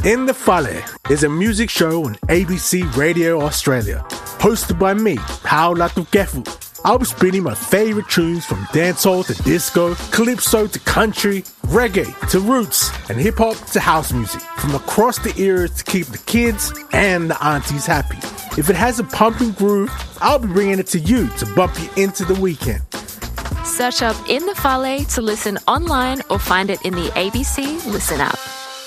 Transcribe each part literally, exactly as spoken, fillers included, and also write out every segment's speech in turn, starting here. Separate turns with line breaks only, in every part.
In the Fale is a music show on A B C Radio Australia, hosted by me, Pao Latukefu. I'll be spinning my favorite tunes from dancehall to disco, calypso to country, reggae to roots, and hip-hop to house music, from across the eras to keep the kids and the aunties happy. If it has a pumping groove, I'll be bringing it to you to bump you into the weekend.
Search up In the Fale to listen online or find it in the A B C Listen app.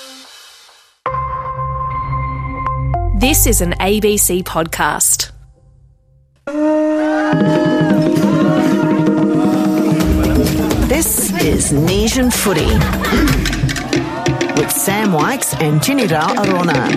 This is an A B C podcast.
This is Nesian Footy with Sam Wykes and Tinira Arona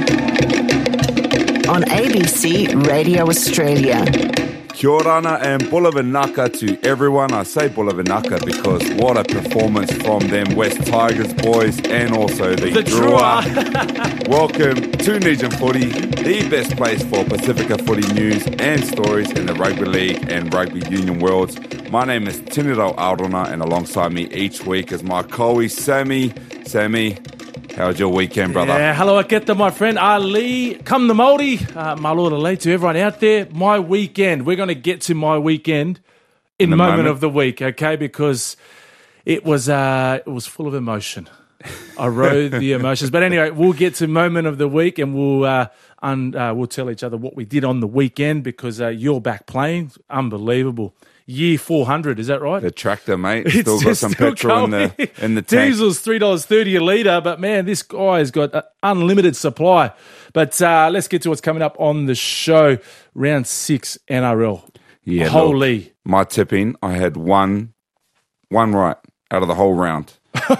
on A B C Radio Australia.
Kia orana and bulavanaka to everyone. I say bulavanaka because what a performance from them West Tigers boys and also the,
the
Drua. Welcome to Nesian Footy, the best place for Pacifica footy news and stories in the rugby league and rugby union worlds. My name is Tiniro Aorona, and alongside me each week is my Koei Sammy. Sammy, how was your weekend, brother?
Yeah, hello, aketa, my friend Ali. Come the Māori, uh, malora lei to everyone out there. My weekend, we're going to get to my weekend in, in the moment, moment of the week, okay? Because it was uh, it was full of emotion. I rode the emotions, but anyway, we'll get to moment of the week, and we'll uh, un, uh, we'll tell each other what we did on the weekend because uh, you're back playing, unbelievable. Year four hundred, is that right?
The tractor, mate. Still it's got some still petrol going. in the in the tank.
Diesel's three dollars thirty a litre, but man, this guy has got an unlimited supply. But uh, let's get to what's coming up on the show. Round six N R L.
Yeah,
Holy.
Look, my tipping, I had one, one right out of the whole round.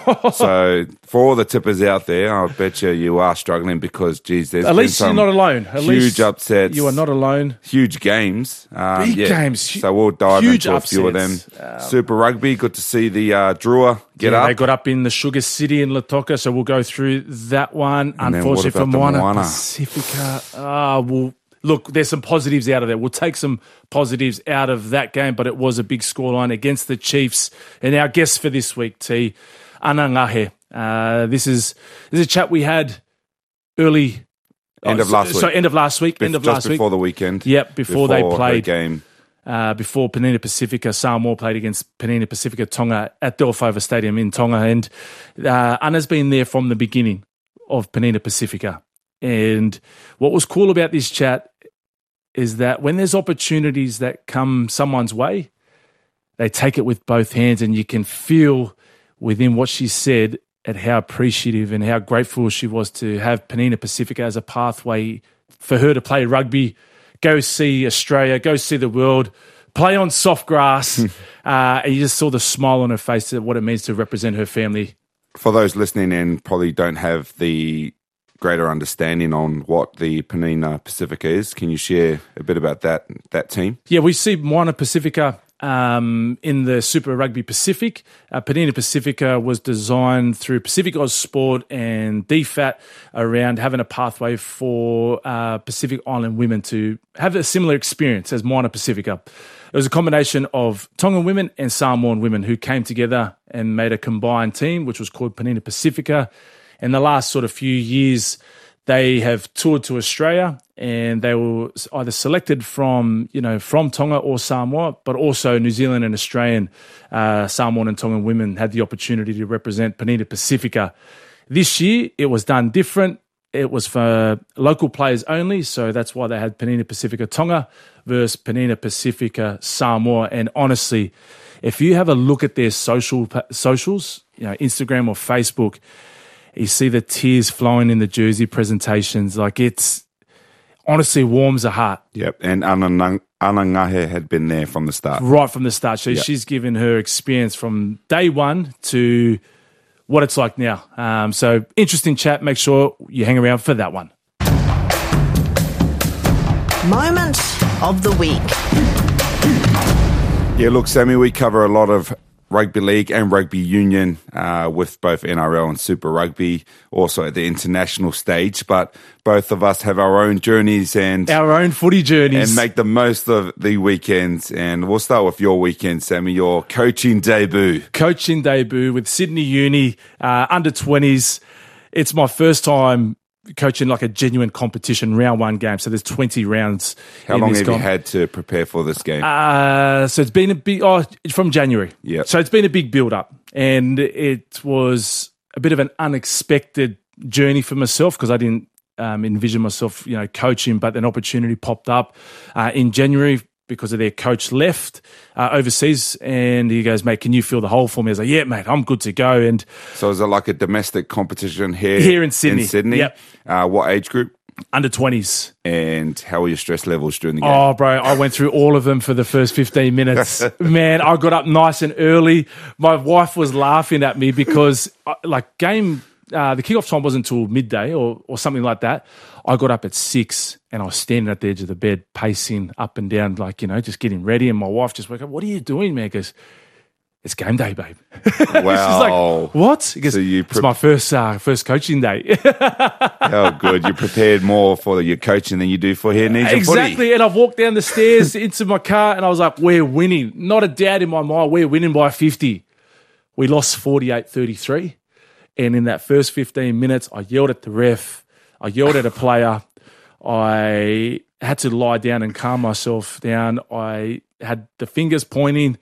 So for all the tippers out there, I bet you you are struggling because, geez, there's
at least
been some
you're not alone. At
huge
least
upsets.
You are not alone.
Huge games, um,
big
yeah.
games.
So we'll dive
huge
into
upsets.
a few of them. Um, Super Rugby, good to see the uh, Drua get
yeah,
up.
They got up in the Sugar City in Lautoka, so we'll go through that one.
And
Unfortunately for
Moana,
Moana Pacifica, ah, uh, we'll. Look, there's some positives out of there. We'll take some positives out of that game, but it was a big scoreline against the Chiefs. And our guest for this week, T, Anangahe. Uh, this is this is a chat we had early
end
oh,
of last
so,
week.
So end of last week.
Be-
end of
just
last week
before the weekend.
Yep, before, before they played
the game.
Uh, before Penina Pacifica, Samoa played against Penina Pacifica Tonga at Delfova Stadium in Tonga, and uh, Anna's been there from the beginning of Penina Pacifica. And what was cool about this chat is that when there's opportunities that come someone's way, they take it with both hands, and you can feel within what she said at how appreciative and how grateful she was to have Penina Pacifica as a pathway for her to play rugby, go see Australia, go see the world, play on soft grass. uh, and you just saw the smile on her face at what it means to represent her family.
For those listening and probably don't have the greater understanding on what the Penina Pacifica is, can you share a bit about that that team?
Yeah, we see Moana Pacifica um, in the Super Rugby Pacific. Uh, Penina Pacifica was designed through Pacific Oz Sport and D F A T around having a pathway for uh, Pacific Island women to have a similar experience as Moana Pacifica. It was a combination of Tongan women and Samoan women who came together and made a combined team, which was called Penina Pacifica. In the last sort of few years, they have toured to Australia, and they were either selected from, you know, from Tonga or Samoa, but also New Zealand and Australian uh, Samoan and Tongan women had the opportunity to represent Penina Pacifica. This year, it was done different. It was for local players only, so that's why they had Penina Pacifica Tonga versus Penina Pacifica Samoa. And honestly, if you have a look at their social socials, you know, Instagram or Facebook, you see the tears flowing in the jersey presentations. Like, it's honestly warms the heart.
Yep, and Anang- Anangahe had been there from the start.
Right from the start. So
yep.
She's given her experience from day one to what it's like now. Um, so interesting chat. Make sure you hang around for that one.
Moment of the week.
Yeah, look, Sammy, we cover a lot of rugby league and rugby union uh, with both N R L and Super Rugby, also at the international stage. But both of us have our own journeys and
our own footy journeys,
and make the most of the weekends. And we'll start with your weekend, Sammy. Your coaching debut,
coaching debut with Sydney Uni uh, under twenties. It's my first time coaching like a genuine competition round one game. So there's twenty rounds.
How
in
long
this
have
com-
you had to prepare for this game?
Uh, so it's been a big, oh, from January.
Yeah.
So it's been a big build up, and it was a bit of an unexpected journey for myself because I didn't um, envision myself, you know, coaching, but an opportunity popped up uh, in January because of their coach left uh, overseas, and he goes, mate, can you fill the hole for me? I was like, yeah, mate, I'm good to go. And
so is it like a domestic competition here?
Here in Sydney.
In Sydney?
Yep.
Uh, what age group?
under twenties.
And how were your stress levels during the game?
Oh, bro, I went through all of them for the first fifteen minutes. Man, I got up nice and early. My wife was laughing at me because, uh, like, game, uh, the kickoff time wasn't until midday or, or something like that. I got up at six and I was standing at the edge of the bed, pacing up and down, like, you know, just getting ready. And my wife just woke up, what are you doing, man? He goes, it's game day, babe.
Wow.
She's like, what? He goes,
So you pre-
it's my first uh, first coaching day.
Oh, good. You prepared more for your coaching than you do for here in Nijam
Exactly.
Footy.
And I've walked down the stairs into my car and I was like, we're winning. Not a doubt in my mind. We're winning by fifty. We lost forty-eight thirty-three. And in that first fifteen minutes, I yelled at the ref. I yelled at a player. I had to lie down and calm myself down. I had the fingers pointing.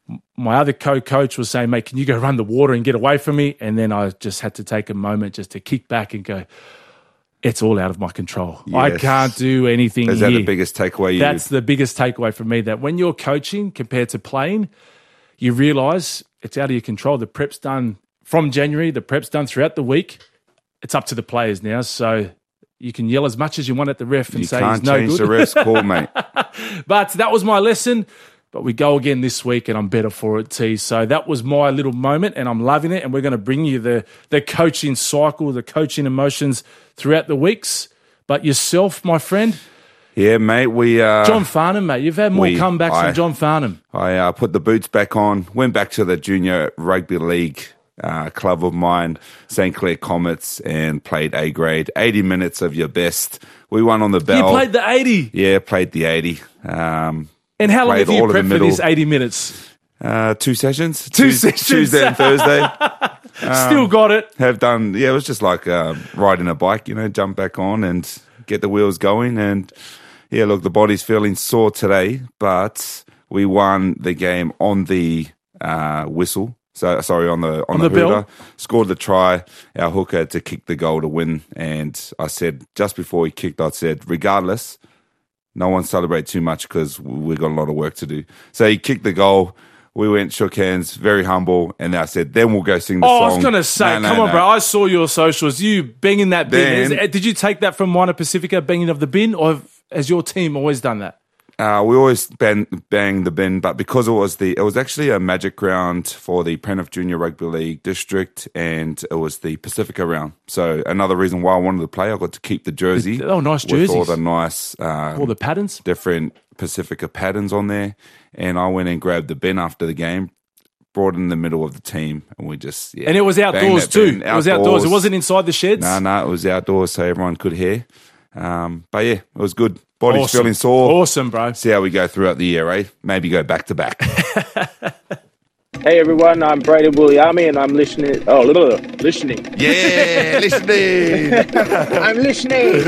My other co-coach was saying, mate, can you go run the water and get away from me? And then I just had to take a moment just to kick back and go, it's all out of my control. I
Yes.
can't do anything
Is that
here.
the biggest takeaway you
That's the biggest takeaway for me, that when you're coaching compared to playing, you realise it's out of your control. The prep's done from January. The prep's done throughout the week. It's up to the players now. So you can yell as much as you want at the ref and
You
say
can't
he's no
change
good.
the ref's call, mate.
But that was my lesson. But we go again this week and I'm better for it, T. So that was my little moment and I'm loving it. And we're going to bring you the, the coaching cycle, the coaching emotions throughout the weeks. But yourself, my friend,
Yeah, mate. We uh,
John Farnham, mate. You've had more
we-
comebacks
I-
than John Farnham.
I uh, put the boots back on, went back to the junior rugby league uh, club of mine, Saint Clair Comets, and played A grade. eighty minutes of your best. We won on the bell.
You played the eighty.
Yeah, played the eighty. Um,
And how long
Played
have you
all of the
prepped for
middle.
this eighty minutes?
uh, two sessions.
Two
Tues-
sessions.
Tuesday and Thursday. Um,
Still got it.
Have done, yeah, it was just like um, riding a bike, you know, jump back on and get the wheels going. And yeah, look, the body's feeling sore today, but we won the game on the uh, whistle. So sorry, on the on,
On
the,
the bell.
hooter. Scored the try. Our hooker had to kick the goal to win. And I said, just before he kicked, I said, regardless, no one celebrate too much because we've got a lot of work to do. So he kicked the goal. We went, shook hands, very humble. And I said, then we'll go sing the
Oh,
song.
I was going to say,
No, no,
come on,
no.
bro. I saw your socials. You banging that bin.
Then-
Is it- did you take that from Minor Pacifica, banging of the bin, or have, has your team always done that?
Uh, we always bang, bang the bin, but because it was the, it was actually a magic round for the Penrith Junior Rugby League District, and it was the Pacifica round. So another reason why I wanted to play, I got to keep the jersey.
Oh, nice
with all
jerseys.
the nice, um,
All the patterns?
different Pacifica patterns on there. And I went and grabbed the bin after the game, brought it in the middle of the team, and we just yeah,
And it was
banged
outdoors
that
too.
bin.
It was outdoors. It wasn't inside the sheds.
No, no, it was outdoors, so everyone could hear. Um, but yeah, it was good. Body's
Awesome.
feeling sore.
Awesome, bro.
See how we go throughout the year, eh? Maybe go back to back.
Hey everyone, I'm Brady Williami and I'm listening. Oh, little listening.
Yeah, listening.
I'm listening.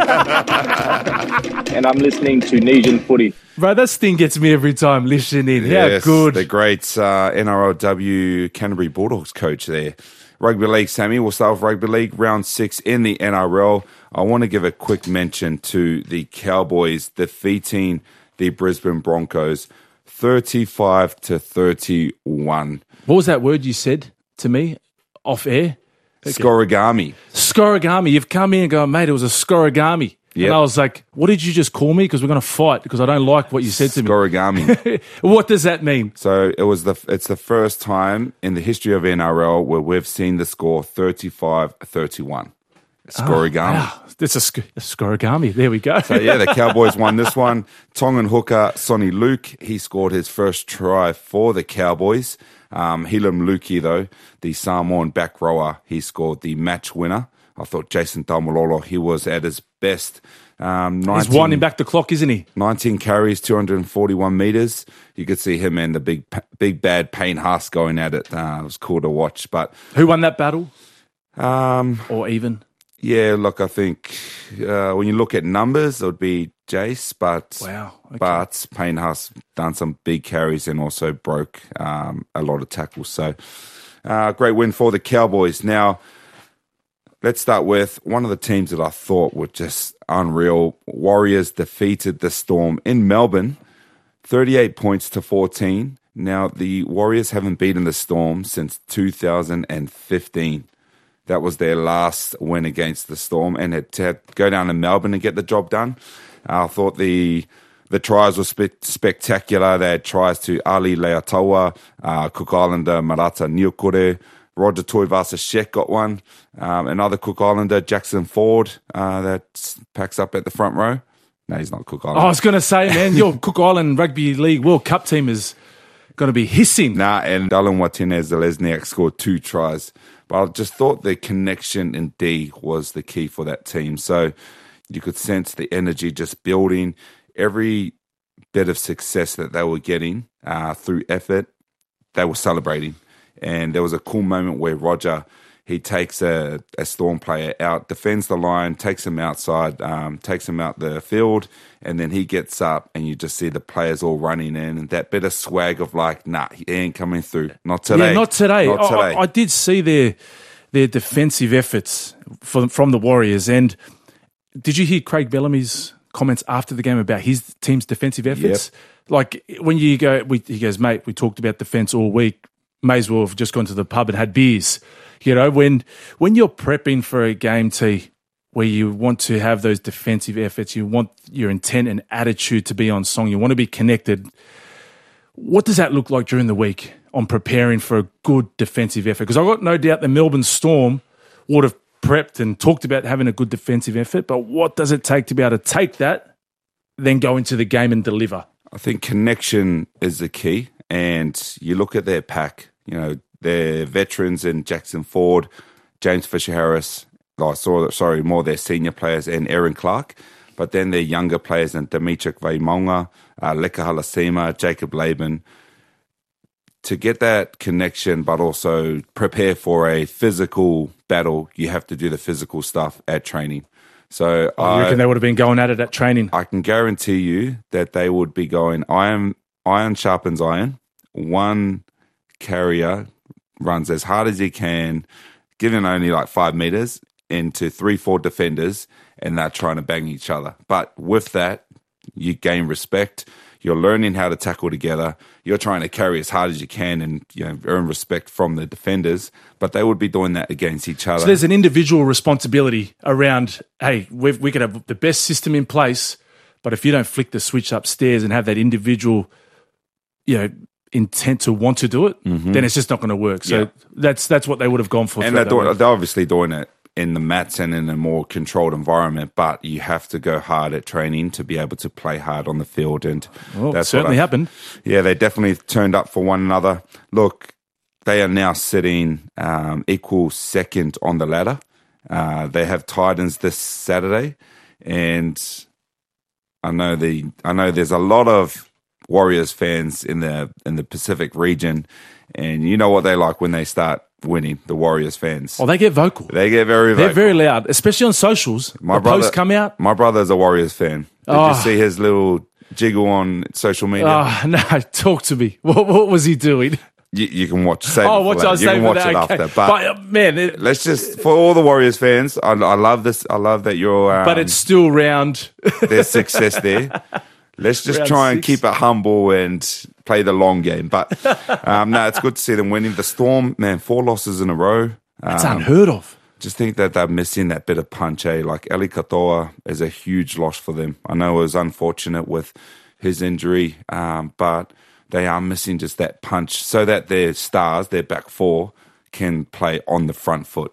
And I'm listening to Nijam Footy.
Bro, that thing gets me every time listening. How
Yes,
good.
the great uh, N R L W Canterbury Bulldogs coach there. Rugby League, Sammy. We'll start with Rugby League, round six in the N R L. I want to give a quick mention to the Cowboys defeating the Brisbane Broncos thirty-five to thirty-one.
What was that word you said to me off air?
Scorigami.
Scorigami. You've come in and gone, mate, it was a scorigami.
Yep.
And I was like, what did you just call me? Because we're going to fight because I don't like what you said to me.
Scorigami.
What does that mean?
So it was the it's the first time in the history of N R L where we've seen the score thirty-five thirty-one. Scorigami.
Wow. It's a, sc- a scorigami. There we go.
So yeah, the Cowboys won this one. Tongan hooker Sonny Luke, he scored his first try for the Cowboys. Um, Hilam Luki, though, the Samoan back rower, he scored the match winner. I thought Jason Tamalolo, he was at his best. Um,
He's
nineteen,
winding back the clock, isn't he?
nineteen carries, two hundred forty-one metres. You could see him and the big big bad Payne Haas going at it. Uh, it was cool to watch. But
Who won that battle?
um,
Or even?
Yeah, look, I think uh, when you look at numbers, it would be Jace, but
Wow. Okay.
but Payne Haas done some big carries and also broke um, a lot of tackles. So, uh, great win for the Cowboys. Now, let's start with one of the teams that I thought were just unreal. Warriors defeated the Storm in Melbourne, thirty-eight points to fourteen. Now, the Warriors haven't beaten the Storm since two thousand fifteen. That was their last win against the Storm, and had to go down to Melbourne and get the job done. Uh, I thought the the tries were spe- spectacular. They had tries to Ali Leataua, uh, Cook Islander Marata Niokore, Roger Tuivasa-Sheck got one, um, another Cook Islander, Jackson Ford, uh, that packs up at the front row. No, he's not Cook Island.
I was going to say, man, your Cook Island Rugby League World Cup team is going to be hissing.
Nah, and Dylan Martinez-Zelezniak scored two tries. But I just thought the connection in D was the key for that team. So you could sense the energy just building. Every bit of success that they were getting uh, through effort, they were celebrating. And there was a cool moment where Roger, he takes a, a Storm player out, defends the line, takes him outside, um, takes him out the field, and then he gets up and you just see the players all running in and that bit of swag of like, nah, he ain't coming through. Not today.
Yeah, not today.
Not today.
I, I did see their their defensive efforts from, from the Warriors. And did you hear Craig Bellamy's comments after the game about his team's defensive efforts?
Yep.
Like when you go, we, he goes, mate, we talked about defense all week. May as well have just gone to the pub and had beers. You know, when when you're prepping for a game, T, where you want to have those defensive efforts, you want your intent and attitude to be on song, you want to be connected. What does that look like during the week on preparing for a good defensive effort? Because I've got no doubt the Melbourne Storm would have prepped and talked about having a good defensive effort, but what does it take to be able to take that, then go into the game and deliver?
I think connection is the key, and you look at their pack, you know, their veterans in Jackson Ford, James Fisher-Harris, oh, sorry, sorry, more their senior players, and Aaron Clark, but then their younger players in Dimitrik Vaimaunga, uh, Leka Halasima, Jacob Laban, to get that connection, but also prepare for a physical battle, you have to do the physical stuff at training. So
oh, I reckon they would have been going at it at training.
I can guarantee you that they would be going, iron, iron sharpens iron. One carrier runs as hard as he can, given only like five meters, into three, four defenders, and they're trying to bang each other. But with that, you gain respect. You're learning how to tackle together. You're trying to carry as hard as you can and, you know, earn respect from the defenders. But they would be doing that against each other.
So there's an individual responsibility around, hey, we've, we could have the best system in place, but if you don't flick the switch upstairs and have that individual, you know, intent to want to do it, mm-hmm. then it's just not going to work. So yeah. that's that's what they would have gone for.
And they're, doing, they're obviously doing it in the mats and in a more controlled environment, but you have to go hard at training to be able to play hard on the field. And
well,
that's
certainly happened.
Yeah, they definitely turned up for one another. Look, they are now sitting um, equal second on the ladder. Uh, they have Titans this Saturday, and I know the I know there's a lot of Warriors fans in the in the Pacific region, and you know what they like when they start winning, the Warriors fans.
Oh, they get vocal.
They get very vocal.
They're very loud, especially on socials.
My
the
brother,
posts come out.
My brother's a Warriors fan. Did oh. you see his little jiggle on social media?
Oh, no, talk to me. What, what was he doing?
You, you can watch. Save
oh,
it
watch!
I
You can watch
that.
it
Okay.
after.
But,
but uh, man, it,
let's just for all the Warriors fans. I, I love this. I love that you're. Um,
but it's still round.
There's success there. Let's just
round
try and
six.
keep it humble and play the long game. But um, no, it's good to see them winning. The Storm, man, four losses in a row.
That's
um,
unheard of.
Just think that they're missing that bit of punch. Eh? Like Eli Katoa is a huge loss for them. I know it was unfortunate with his injury, um, but they are missing just that punch so that their stars, their back four, can play on the front foot.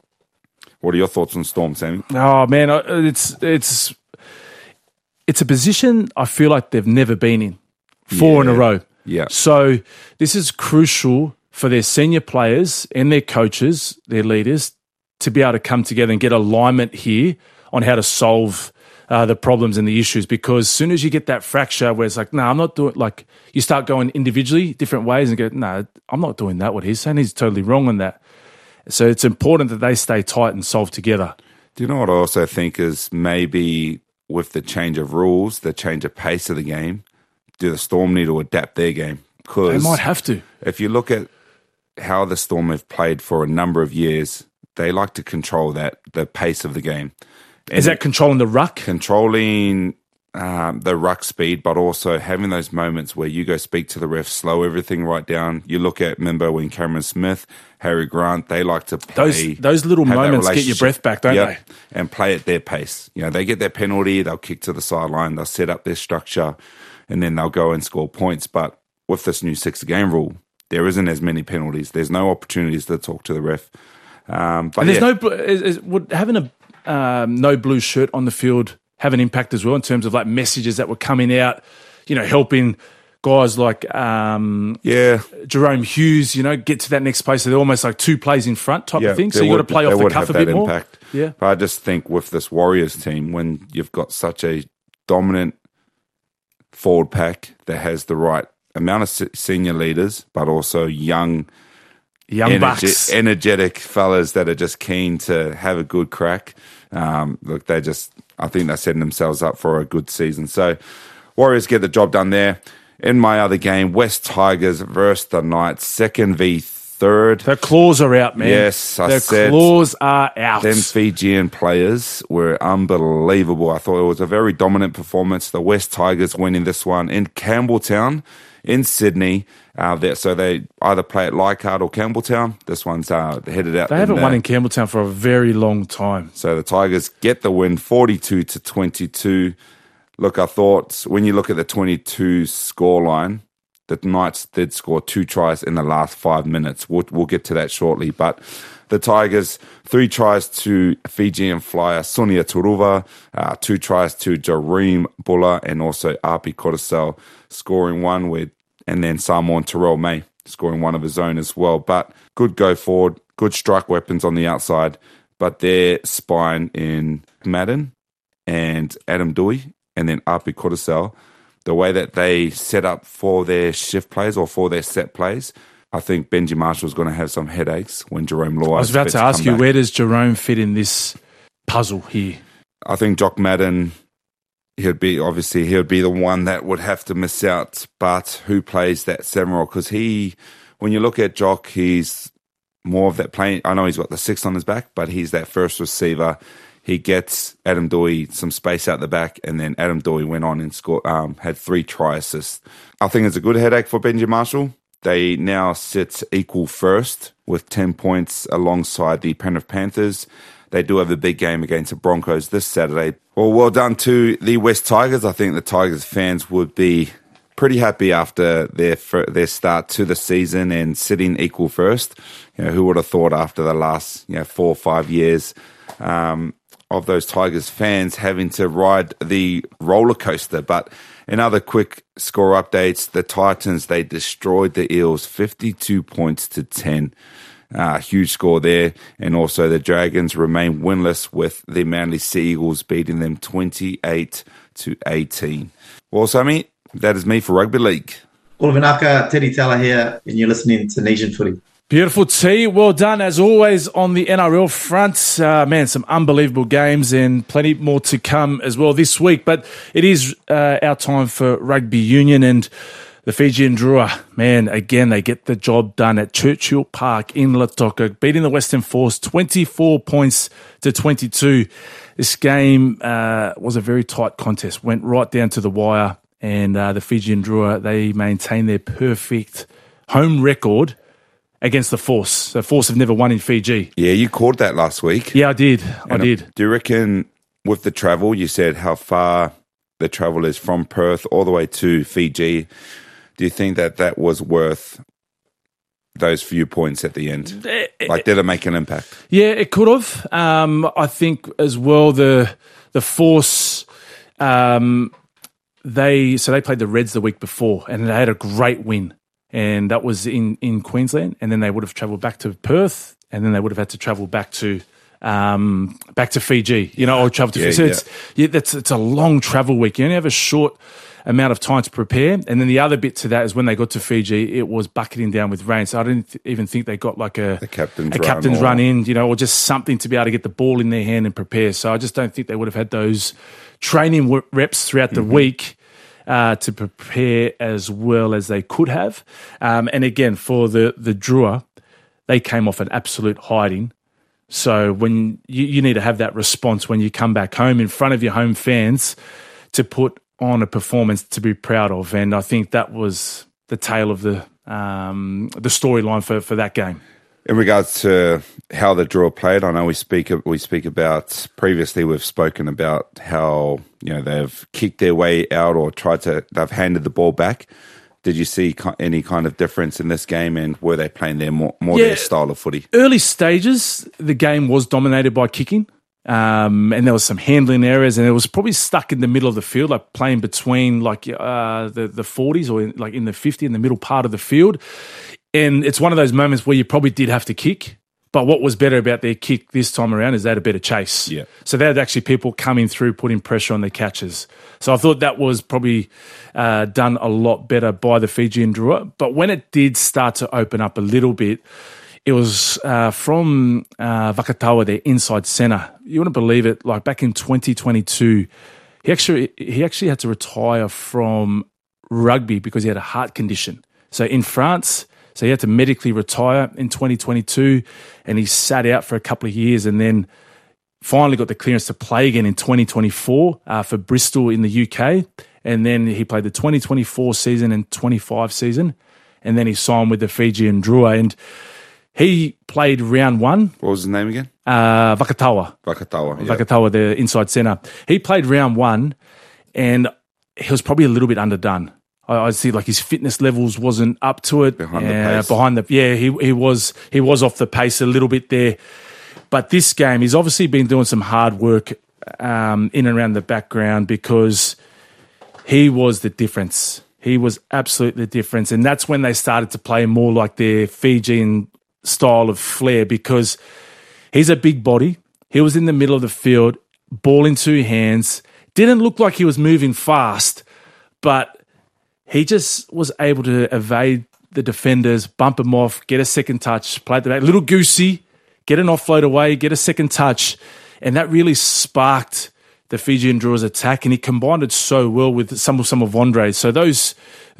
What are your thoughts on Storm, Sammy?
Oh man, it's it's it's a position I feel like they've never been in. Four
yeah.
in a row.
Yeah.
So this is crucial for their senior players and their coaches, their leaders, to be able to come together and get alignment here on how to solve uh, the problems and the issues. Because as soon as you get that fracture where it's like, no, nah, I'm not doing, like you start going individually different ways and go, no, nah, I'm not doing that. What he's saying, he's totally wrong on that. So it's important that they stay tight and solve together.
Do you know what I also think is maybe with the change of rules, the change of pace of the game, do the Storm need to adapt their game? Because
They might have to.
if you look at how the Storm have played for a number of years, they like to control that, the pace of the game.
Is that controlling the ruck?
Controlling um, the ruck speed, but also having those moments where you go speak to the ref, slow everything right down. You look at, remember when Cameron Smith, Harry Grant, they like to play.
Those those little
have that
moments get your
relationship.
breath back, don't
Yep,
they?
and play at their pace. You know, they get their penalty, they'll kick to the sideline, they'll set up their structure, and then they'll go and score points. But with this new six-game rule, there isn't as many penalties. There's no opportunities to talk to the ref. Um, but
And there's
yeah.
no bl- is, is, would having a um, no blue shirt on the field have an impact as well in terms of like messages that were coming out, you know, helping guys like um,
yeah.
Jerome Hughes, you know, get to that next place. So they're almost like two plays in front type
Yeah,
of thing. So
they
you got to
would-
play
they
off the
would
cuff
have
a
that
bit more.
impact.
Yeah.
But I just think with this Warriors team, when you've got such a dominant forward pack that has the right amount of se- senior leaders, but also young,
Young
energe-
bucks.
energetic fellas that are just keen to have a good crack. Um, look, they just, I think they're setting themselves up for a good season. So Warriors get the job done there. In my other game, West Tigers versus the Knights, second v third.
The claws are out, man.
Yes, I
the
said
claws are out.
Them Fijian players were unbelievable. I thought it was a very dominant performance. The West Tigers winning this one in Campbelltown in Sydney. Uh, there, so they either play at Leichhardt or Campbelltown. This one's uh, headed out.
They haven't
in,
won
uh,
in Campbelltown for a very long time.
So the Tigers get the win, forty-two to twenty-two. Look, I thought when you look at the twenty-two scoreline, the Knights did score two tries in the last five minutes. We'll, we'll get to that shortly. But the Tigers, three tries to Fijian flyer Sonia Turuva, uh, two tries to Jareem Buller, and also Api Coruscant scoring one with, and then Samoan Terrell May scoring one of his own as well. But good go forward, good strike weapons on the outside, but their spine in Madden and Adam Dewey, and then Api Coruscant, the way that they set up for their shift plays or for their set plays, I think Benji Marshall's going to have some headaches when Jerome Law.
I was about to ask you, where does Jerome fit in this puzzle here?
I think Jock Madden, he'd be obviously he would be the one that would have to miss out. But who plays that seven role? Because he, when you look at Jock, he's more of that playing. I know he's got the six on his back, but he's that first receiver. He gets Adam Dewey some space out the back, and then Adam Dewey went on and scored, um, had three try assists. I think it's a good headache for Benji Marshall. They now sit equal first with ten points alongside the Penrith Panthers. They do have a big game against the Broncos this Saturday. Well, well done to the West Tigers. I think the Tigers fans would be pretty happy after their their start to the season and sitting equal first. You know, who would have thought after the last you know four or five years um, of those Tigers fans having to ride the roller coaster? But in other quick score updates, the Titans, they destroyed the Eels fifty-two points to ten. Uh, huge score there. And also the Dragons remain winless with the Manly Sea Eagles beating them twenty-eight to eighteen. Well, Sammy, that is me for Rugby League.
Ulavinaka, Teddy Teller here, and you're listening to Nation Footy.
Beautiful, T. Well done, as always, on the N R L front. Uh, man, some unbelievable games and plenty more to come as well this week. But it is uh, our time for rugby union, and the Fijian Drua, man, again, they get the job done at Churchill Park in Lautoka, beating the Western Force twenty-four points to twenty-two. This game uh, was a very tight contest, went right down to the wire, and uh, the Fijian Drua, they maintained their perfect home record against the Force. The Force have never won in Fiji.
Yeah, you called that last week.
Yeah, I did. I
And
did.
Do you reckon with the travel, you said how far the travel is from Perth all the way to Fiji, do you think that that was worth those few points at the end? Like, did it make an impact?
Yeah, it could have. Um, I think as well the the Force, um, they so they played the Reds the week before, and they had a great win, and that was in, in Queensland. And then they would have travelled back to Perth, and then they would have had to travel back to um, back to Fiji. You know, or travel to
Yeah,
Fiji. So
yeah.
it's yeah, that's it's a long travel week. You only have a short amount of time to prepare. And then the other bit to that is when they got to Fiji, it was bucketing down with rain. So I didn't th- even think they got like a,
The captain's
a
run
captain's
or-
run in, you know, or just something to be able to get the ball in their hand and prepare. So I just don't think they would have had those training w- reps throughout the
Mm-hmm.
week uh, to prepare as well as they could have. Um, and again, for the, the Drua, they came off an absolute hiding. So when you, you need to have that response when you come back home in front of your home fans to put on a performance to be proud of. And I think that was the tale of the um, the storyline for, for that game.
In regards to how the Drua played, I know we speak we speak about previously. We've spoken about how you know they've kicked their way out or tried to. They've handed the ball back. Did you see ki- any kind of difference in this game, and were they playing their more, more
Yeah.
their style of footy?
Early stages, the game was dominated by kicking. Um, and there was some handling errors, and it was probably stuck in the middle of the field, like playing between like uh, the the forties or in, like in the fifty in the middle part of the field. And it's one of those moments where you probably did have to kick. But what was better about their kick this time around is they had a better chase.
Yeah.
So they had actually people coming through, putting pressure on their catches. So I thought that was probably uh, done a lot better by the Fijian Drua. But when it did start to open up a little bit, it was uh, from uh, Vakatawa, their inside centre. You wouldn't believe it. Like back in twenty twenty-two, he actually he actually had to retire from rugby because he had a heart condition. So in France, so he had to medically retire in twenty twenty-two, and he sat out for a couple of years, and then finally got the clearance to play again in twenty twenty-four uh, for Bristol in the U K, and then he played the twenty twenty-four season and twenty-five season, and then he signed with the Fijian Drua, and he played round one.
What was his name again?
Uh, Vakatawa.
Vakatawa. Yeah.
Vakatawa, the inside centre. He played round one, and he was probably a little bit underdone. I, I see, like his fitness levels wasn't up to it.
Behind the
Uh,
pace.
Behind the yeah, he he was he was off the pace a little bit there. But this game, he's obviously been doing some hard work um, in and around the background because he was the difference. He was absolutely the difference, and that's when they started to play more like their Fijian style of flair because he's a big body. He was in the middle of the field, ball in two hands. Didn't look like he was moving fast, but he just was able to evade the defenders, bump him off, get a second touch, play the back, little goosey, get an offload away, get a second touch, and that really sparked the Fijian Drua's attack, and he combined it so well with some of some of Andre's. So those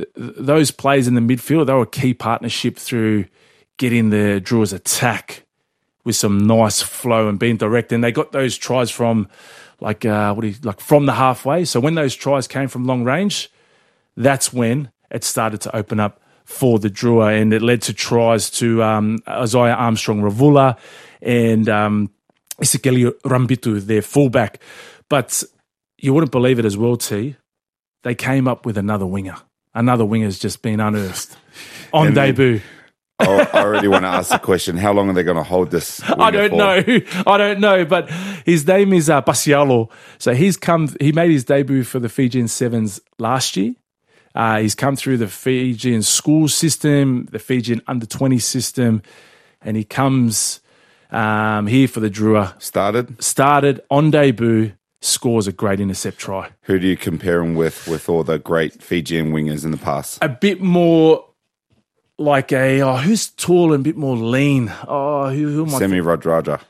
those plays in the midfield, they were a key partnership through getting the Drua's attack with some nice flow and being direct. And they got those tries from like uh, what do you, like from the halfway. So when those tries came from long range, that's when it started to open up for the Drua, and it led to tries to um, Isaiah Armstrong-Ravula and um, Isikeli Rambitu, their fullback. But you wouldn't believe it as well, T. They came up with another winger. Another winger's just been unearthed on
And then-
debut.
I I already want to ask the question: how long are they going to hold this?
I don't
for?
know. I don't know. But his name is uh, Pasialo. So he's come. He made his debut for the Fijian Sevens last year. Uh, he's come through the Fijian school system, the Fijian under twenty system, and he comes um, here for the Drua.
Started.
Started on debut, scores a great intercept try.
Who do you compare him with? With all the great Fijian wingers in the past?
A bit more like a oh, who's tall and a bit more lean. Oh, who, who am I?
Semi Radraja.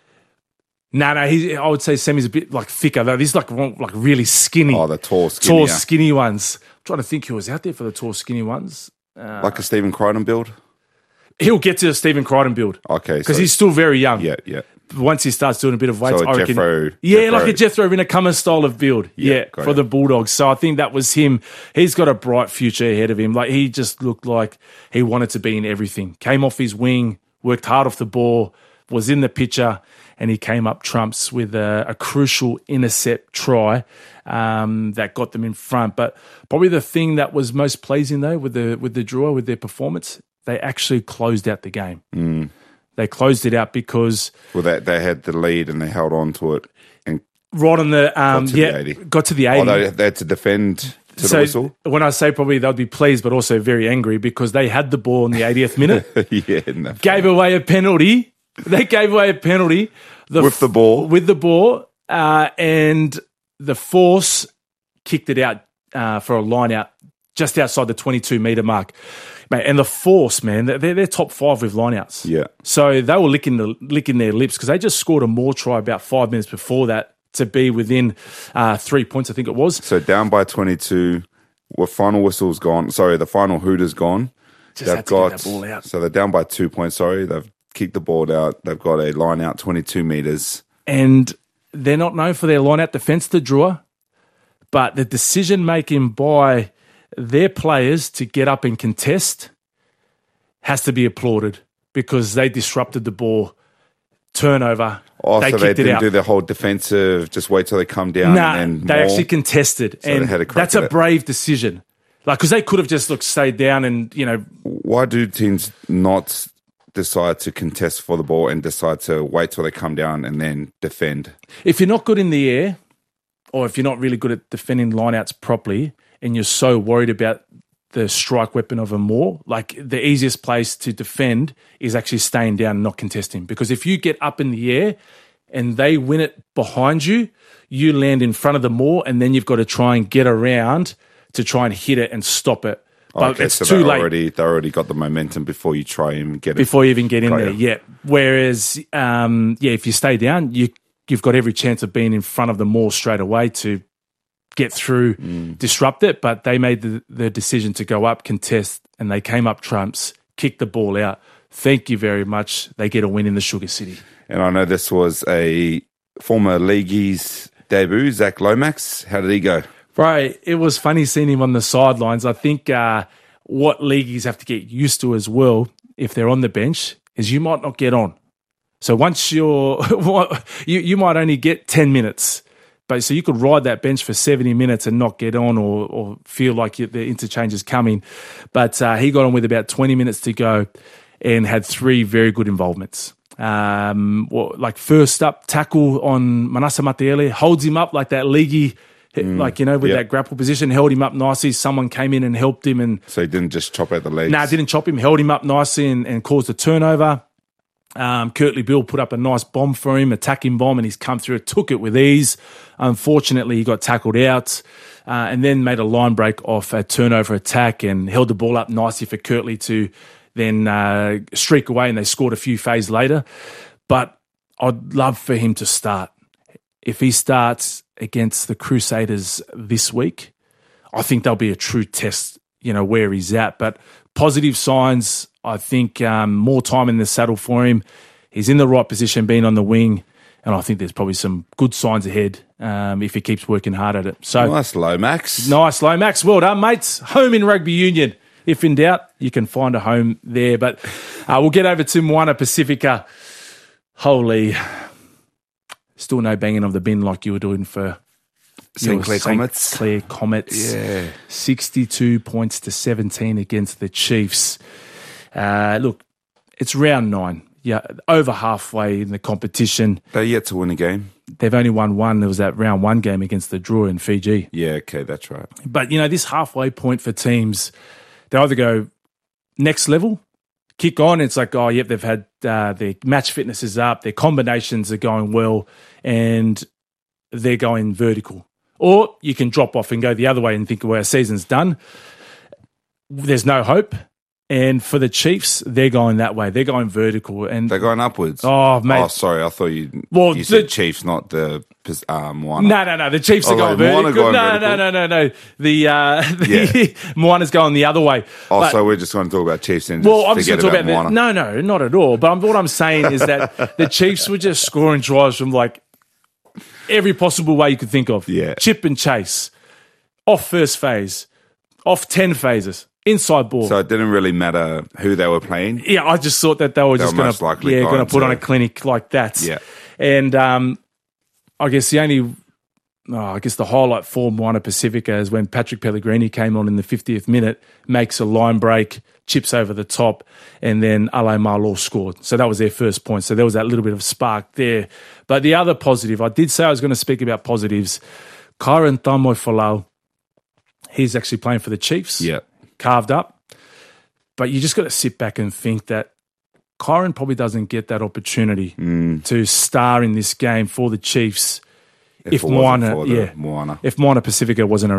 No, no, he, I would say Semi's a bit like thicker though. These like like really skinny.
Oh, the tall, skinny.
Tall, skinny ones. I'm trying to think who was out there for the tall, skinny ones. Uh,
Like a Stephen Crichton build?
he'll get to the Stephen Crichton build
Okay.
because
so-
he's still very young.
Yeah, yeah.
Once he starts doing a bit of weight,
So a
I reckon,
Jethro-
yeah,
Jethro-
like a Jethro Rinakama style of build,
Yeah,
yeah,
got
for
it.
the Bulldogs. So I think that was him. He's got a bright future ahead of him. Like he just looked like he wanted to be in everything. Came off his wing, worked hard off the ball, was in the picture, and he came up trumps with a, a crucial intercept try um, that got them in front. But probably the thing that was most pleasing though with the with the Drua, with their performance, they actually closed out the game.
Mm.
They closed it out because
Well, they, they had the lead and they held on to it and
right on the um,
Got to the
yeah
eighty.
got to the eighty.
although they had to defend to the
So
whistle.
when I say probably they'd be pleased, but also very angry because they had the ball in the eightieth minute,
yeah, no.
gave away a penalty. They gave away a penalty the
With the ball.
with the ball, uh, and the Force kicked it out uh, for a line out just outside the twenty-two metre mark. Mate, and the Force, man, they're, they're top five with lineouts.
Yeah.
So they were licking, the, licking their lips because they just scored a more try about five minutes before that to be within uh, three points, I think it was.
So down by twenty-two, well, final whistle's gone. Sorry, the final hooter's gone.
Just
They've
had to
got,
get that ball out.
So they're down by two points, sorry. They've kicked the ball out. They've got a line out twenty-two metres.
And they're not known for their line out defence, the Drua, but the decision making by their players to get up and contest has to be applauded because they disrupted the ball. Turnover.
Oh,
they
so they
kicked it
didn't
out.
do the whole defensive, just wait till they come down.
Nah,
and then
they
more.
actually contested.
So they
and
had a crack
that's
at
a
it.
brave decision. Like, because they could have just looked, stayed down and, you know,
Why do teams not decide to contest for the ball and decide to wait till they come down and then defend?
if you're not good in the air or if you're not really good at defending lineouts properly and you're so worried about the strike weapon of a Moore, like the easiest place to defend is actually staying down and not contesting. Because if you get up in the air and they win it behind you, you land in front of the Moore and then you've got to try and get around to try and hit it and stop it. But
Okay,
it's
so
too
they
late.
already they already got the momentum before you try and get it.
Before you even get in
Got
there,
you.
yeah. Whereas, um, yeah, if you stay down, you, you've got every chance of being in front of the Moore straight away to get through,
Mm.
disrupt it. But they made the, the decision to go up, contest, and they came up trumps, kicked the ball out. Thank you very much. They get a win in the Sugar City.
And I know this was a former league's debut, Zach Lomax. How did he go?
Right. It was funny seeing him on the sidelines. I think uh, what leagueies have to get used to as well, if they're on the bench, is you might not get on. So once you're, you, you might only get ten minutes. But so you could ride that bench for seventy minutes and not get on or, or feel like you, the interchange is coming. But uh, he got on with about twenty minutes to go and had three very good involvements. Um, well, like first up, tackle on Manasa Matiele, holds him up like that leaguey, like, you know, with
yep.
that grapple position, held him up nicely. Someone came in and helped him and
So he didn't just chop out the legs?
no, nah, didn't chop him, held him up nicely and, and caused a turnover. Um, Kurtley Bill put up a nice bomb for him, attacking bomb, and he's come through, took it with ease. Unfortunately, he got tackled out uh, and then made a line break off a turnover attack and held the ball up nicely for Kurtley to then uh, streak away, and they scored a few phases later. But I'd love for him to start. If he starts against the Crusaders this week, I think there'll be a true test, you know, where he's at. But positive signs, I think um, more time in the saddle for him. He's in the right position, being on the wing, and I think there's probably some good signs ahead um, if he keeps working hard at it. So
Nice, Lomax.
nice, Lomax. Well done, mates. Home in Rugby Union. If in doubt, you can find a home there. But uh, we'll get over to Moana Pacifica. Holy, still no banging of the bin like you were doing for
Saint Clair
Saint
Comets.
Clair Comets.
Yeah.
sixty-two points to seventeen against the Chiefs. Uh, look, it's round nine. Yeah, over halfway in the competition.
They're yet to win a game.
They've only won one. There was that round one game against the Drua in Fiji.
Yeah, okay, that's right.
But, you know, this halfway point for teams, they either go next level, kick on. It's like, oh, yep, they've had uh, their match fitness is up, their combinations are going well, and they're going vertical. Or you can drop off and go the other way and think, well, our season's done. There's no hope. And for the Chiefs, they're going that way. They're going vertical. And
They're going upwards.
Oh, mate.
Oh, sorry, I thought you,
Well,
you said
the-
Chiefs, not the uh, Moana.
No, no, no. The Chiefs
Oh,
are going
like
vertical.
Moana going
no,
vertical?
no, no, no, no. The, uh, the Moana's going the other way.
Oh,
But-
so we're just going to talk about Chiefs and
well,
just
I'm just going
forget
to talk
about
about
Moana.
that. No, no, not at all. But I'm, what I'm saying is that the Chiefs were just scoring drives from like every possible way you could think of.
Yeah.
Chip and chase, off first phase, off ten phases, inside ball.
So it didn't really matter who they were playing.
Yeah, I just thought that they were
They
just
were
going
most
to
likely
yeah,
going
going to put
to-
on a clinic like that.
Yeah.
And um, I guess the only, oh, I guess the highlight for Moana Pacifica is when Patrick Pellegrini came on in the fiftieth minute, makes a line break, chips over the top, and then Ale Malo scored. So that was their first point. So there was that little bit of spark there. But the other positive, I did say I was going to speak about positives. Kyron Tamoy Folau, he's actually playing for the Chiefs.
Yeah.
Carved up. But you just got to sit back and think that Kyron probably doesn't get that opportunity
Mm.
to star in this game for the Chiefs if,
it wasn't
Moana,
for the
yeah,
Moana.
if Moana Pacifica wasn't around.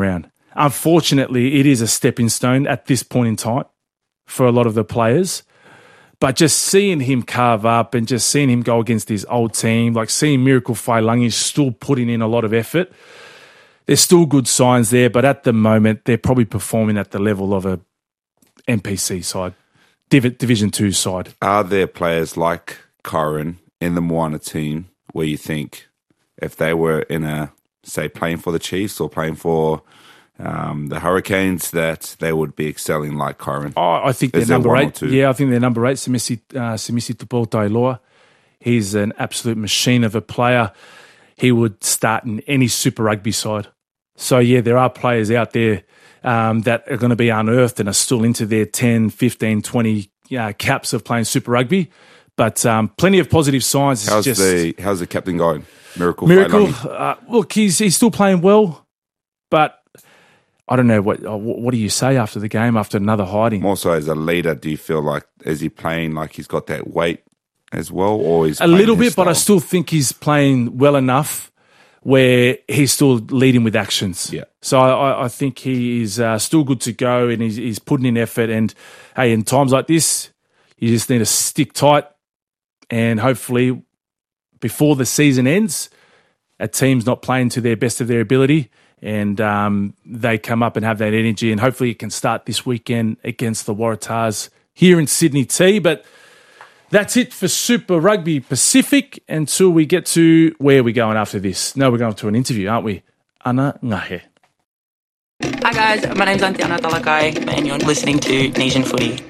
unfortunately, it is a stepping stone at this point in time for a lot of the players. But just seeing him carve up and just seeing him go against his old team, like seeing Miracle Whailangi still putting in a lot of effort, there's still good signs there. But at the moment, they're probably performing at the level of a N P C side, Div- Division Two side.
Are there players like Kyron in the Moana team where you think if they were in a, say, playing for the Chiefs or playing for Um, the Hurricanes, that they would be excelling like Kyron?
Oh, I think they're
Is there
number
one or
eight.
two?
Yeah, I think they're number eight, Simisi, uh, Simisi Tupoutailoa. He's an absolute machine of a player. He would start in any Super Rugby side. So, yeah, there are players out there um, that are going to be unearthed and are still into their ten, fifteen, twenty uh, caps of playing Super Rugby. But um, plenty of positive signs. It's
How's
just,
the how's the captain going? Miracle.
Miracle,
Whailangi?
uh, look, he's he's still playing well, but I don't know, what what do you say after the game, after another hiding?
More so as a leader, do you feel like, is he playing like he's got that weight as well? Or is
A little bit, but I still think he's playing well enough where he's still leading with actions.
Yeah.
So I, I think he is uh, still good to go, and he's, he's putting in effort. And, hey, in times like this, you just need to stick tight, and hopefully before the season ends, a team's not playing to their best of their ability, and um, they come up and have that energy, and hopefully it can start this weekend against the Waratahs here in Sydney T. But that's it for Super Rugby Pacific until we get to where we're going after this. No, we're going to an interview, aren't we? Ana Ngahe.
Hi guys, my name's Antiana Talakai and you're listening to Nation Footy.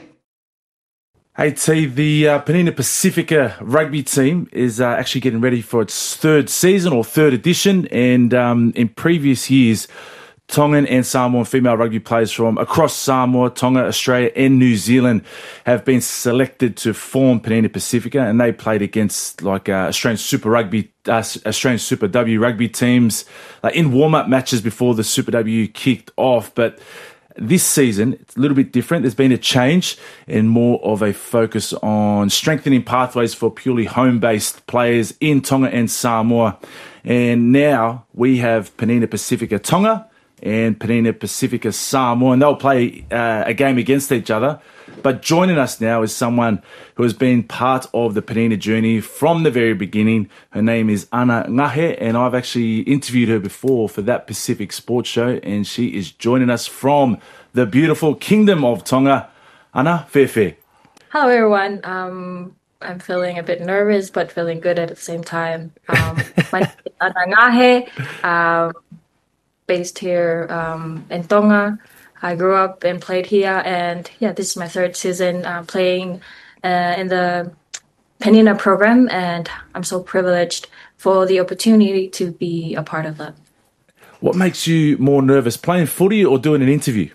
Hey T, the uh, Penina Pacifica rugby team is uh, actually getting ready for its third season or third edition, and um, in previous years, Tongan and Samoan female rugby players from across Samoa, Tonga, Australia and New Zealand have been selected to form Penina Pacifica, and they played against like uh, Australian Super Rugby, uh, Australian Super W rugby teams uh, in warm-up matches before the Super W kicked off. But this season, it's a little bit different. There's been a change and more of a focus on strengthening pathways for purely home-based players in Tonga and Samoa. And now we have Penina Pacifica Tonga and Penina Pacifica Samoa, and they'll play uh, a game against each other. But joining us now is someone who has been part of the Penina journey from the very beginning. Her name is Ana Ngahe, and I've actually interviewed her before for that Pacific Sports Show, and she is joining us from the beautiful Kingdom of Tonga. Ana, fair fair.
Hello, everyone. Um, I'm feeling a bit nervous, but feeling good at the same time. Um, my name is Ana Ngahe, um, based here um, in Tonga. I grew up and played here, and yeah, this is my third season uh, playing uh, in the Penina program, and I'm so privileged for the opportunity to be a part of that.
What makes you more nervous, playing footy or doing an interview?